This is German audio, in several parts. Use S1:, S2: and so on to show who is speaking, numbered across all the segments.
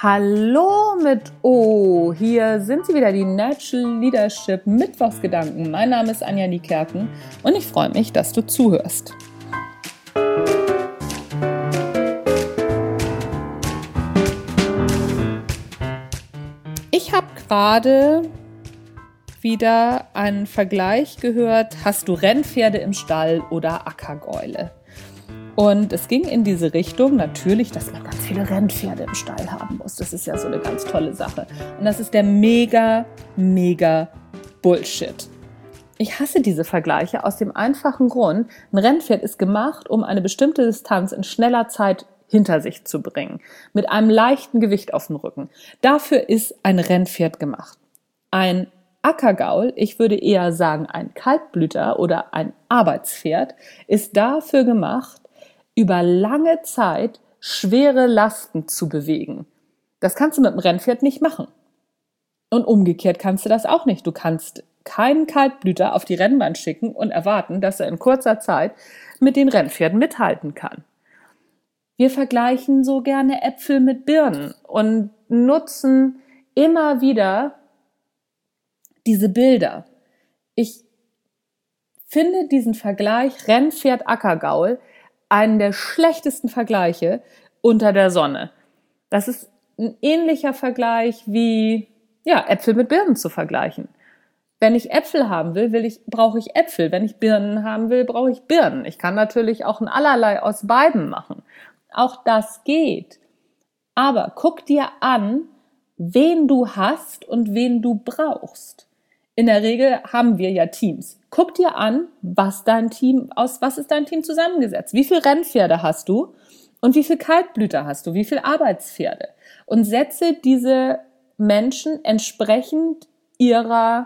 S1: Hallo mit O, hier sind sie wieder, die Natural Leadership Mittwochsgedanken. Mein Name ist Anja Niekerken und ich freue mich, dass du zuhörst. Ich habe gerade wieder einen Vergleich gehört, hast du Rennpferde im Stall oder Ackergäule? Und es ging in diese Richtung natürlich, dass man ganz viele Rennpferde im Stall haben muss. Das ist ja so eine ganz tolle Sache. Und das ist der mega Bullshit. Ich hasse diese Vergleiche aus dem einfachen Grund, ein Rennpferd ist gemacht, um eine bestimmte Distanz in schneller Zeit hinter sich zu bringen. Mit einem leichten Gewicht auf dem Rücken. Dafür ist ein Rennpferd gemacht. Ein Ackergaul, ich würde eher sagen ein Kaltblüter oder ein Arbeitspferd, ist dafür gemacht, über lange Zeit schwere Lasten zu bewegen. Das kannst du mit dem Rennpferd nicht machen. Und umgekehrt kannst du das auch nicht. Du kannst keinen Kaltblüter auf die Rennbahn schicken und erwarten, dass er in kurzer Zeit mit den Rennpferden mithalten kann. Wir vergleichen so gerne Äpfel mit Birnen und nutzen immer wieder diese Bilder. Ich finde diesen Vergleich Rennpferd-Ackergaul einen der schlechtesten Vergleiche unter der Sonne. Das ist ein ähnlicher Vergleich wie Äpfel mit Birnen zu vergleichen. Wenn ich Äpfel haben will, brauche ich Äpfel. Wenn ich Birnen haben will, brauche ich Birnen. Ich kann natürlich auch ein Allerlei aus beiden machen. Auch das geht. Aber guck dir an, wen du hast und wen du brauchst. In der Regel haben wir ja Teams. Guck dir an, was ist dein Team zusammengesetzt? Wie viele Rennpferde hast du und wie viele Kaltblüter hast du? Wie viele Arbeitspferde? Und setze diese Menschen entsprechend ihrer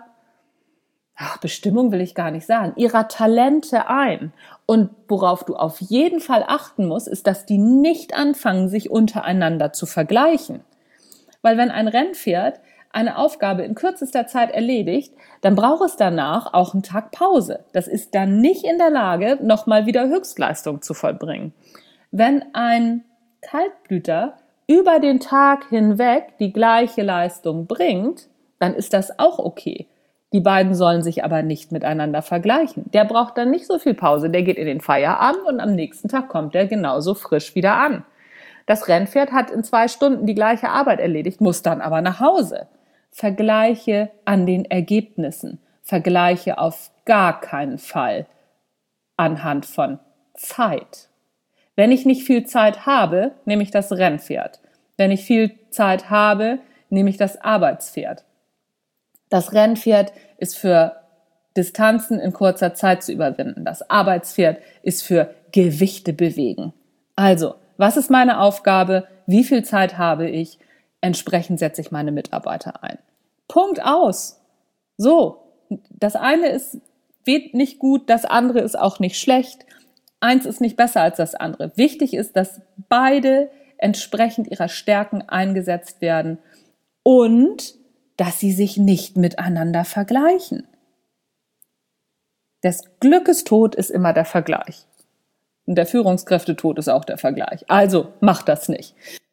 S1: Bestimmung will ich gar nicht sagen, ihrer Talente ein. Und worauf du auf jeden Fall achten musst, ist, dass die nicht anfangen, sich untereinander zu vergleichen. Weil wenn ein Rennpferd eine Aufgabe in kürzester Zeit erledigt, dann braucht es danach auch einen Tag Pause. Das ist dann nicht in der Lage, nochmal wieder Höchstleistung zu vollbringen. Wenn ein Kaltblüter über den Tag hinweg die gleiche Leistung bringt, dann ist das auch okay. Die beiden sollen sich aber nicht miteinander vergleichen. Der braucht dann nicht so viel Pause. Der geht in den Feierabend und am nächsten Tag kommt er genauso frisch wieder an. Das Rennpferd hat in 2 Stunden die gleiche Arbeit erledigt, muss dann aber nach Hause. Vergleiche an den Ergebnissen. Vergleiche auf gar keinen Fall anhand von Zeit. Wenn ich nicht viel Zeit habe, nehme ich das Rennpferd. Wenn ich viel Zeit habe, nehme ich das Arbeitspferd. Das Rennpferd ist für Distanzen in kurzer Zeit zu überwinden. Das Arbeitspferd ist für Gewichte bewegen. Also, was ist meine Aufgabe? Wie viel Zeit habe ich? Entsprechend setze ich meine Mitarbeiter ein. Punkt aus. So, das eine ist nicht gut, das andere ist auch nicht schlecht. Eins ist nicht besser als das andere. Wichtig ist, dass beide entsprechend ihrer Stärken eingesetzt werden und dass sie sich nicht miteinander vergleichen. Des Glückes Tod ist immer der Vergleich. Und der Führungskräftetod ist auch der Vergleich. Also mach das nicht.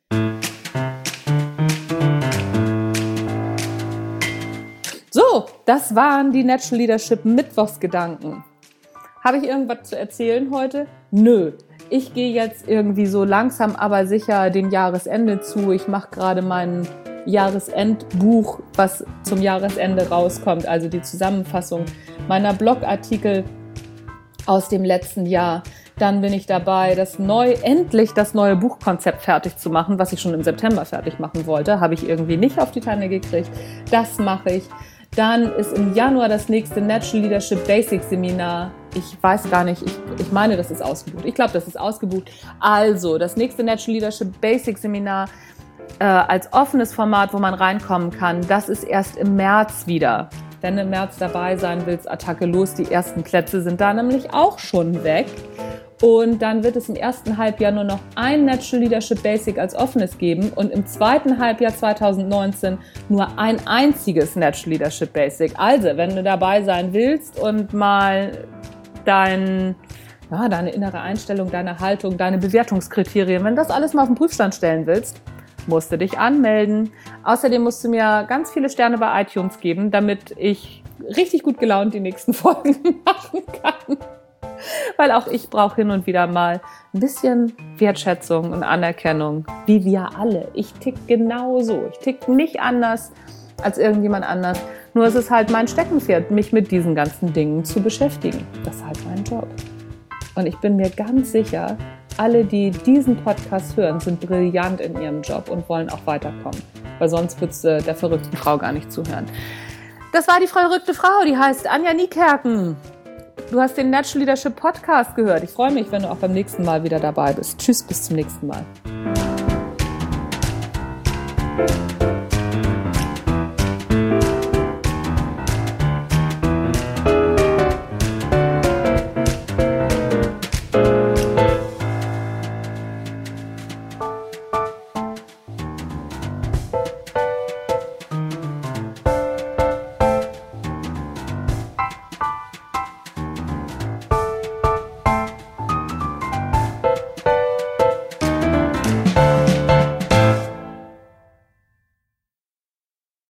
S1: So, das waren die Natural Leadership Mittwochsgedanken. Habe ich irgendwas zu erzählen heute? Nö. Ich gehe jetzt irgendwie so langsam, aber sicher dem Jahresende zu. Ich mache gerade mein Jahresendbuch, was zum Jahresende rauskommt. Also die Zusammenfassung meiner Blogartikel aus dem letzten Jahr. Dann bin ich dabei, endlich das neue Buchkonzept fertig zu machen, was ich schon im September fertig machen wollte. Habe ich irgendwie nicht auf die Tanne gekriegt. Das mache ich. Dann ist im Januar das nächste Natural Leadership Basics Seminar. Ich weiß gar nicht, ich meine, das ist ausgebucht. Ich glaube, das ist ausgebucht. Also, das nächste Natural Leadership Basics Seminar als offenes Format, wo man reinkommen kann, das ist erst im März wieder. Wenn du im März dabei sein willst, Attacke los. Die ersten Plätze sind da nämlich auch schon weg. Und dann wird es im ersten Halbjahr nur noch ein Natural Leadership Basic als offenes geben und im zweiten Halbjahr 2019 nur ein einziges Natural Leadership Basic. Also, wenn du dabei sein willst und mal deine innere Einstellung, deine Haltung, deine Bewertungskriterien, wenn das alles mal auf den Prüfstand stellen willst, musst du dich anmelden. Außerdem musst du mir ganz viele Sterne bei iTunes geben, damit ich richtig gut gelaunt die nächsten Folgen machen kann. Weil auch ich brauche hin und wieder mal ein bisschen Wertschätzung und Anerkennung, wie wir alle. Ich tick genauso. Ich tick nicht anders als irgendjemand anders. Nur es ist halt mein Steckenpferd, mich mit diesen ganzen Dingen zu beschäftigen. Das ist halt mein Job. Und ich bin mir ganz sicher, alle, die diesen Podcast hören, sind brillant in ihrem Job und wollen auch weiterkommen. Weil sonst würdest du der verrückten Frau gar nicht zuhören. Das war die verrückte Frau, die heißt Anja Niekerken. Du hast den Natural Leadership Podcast gehört. Ich freue mich, wenn du auch beim nächsten Mal wieder dabei bist. Tschüss, bis zum nächsten Mal.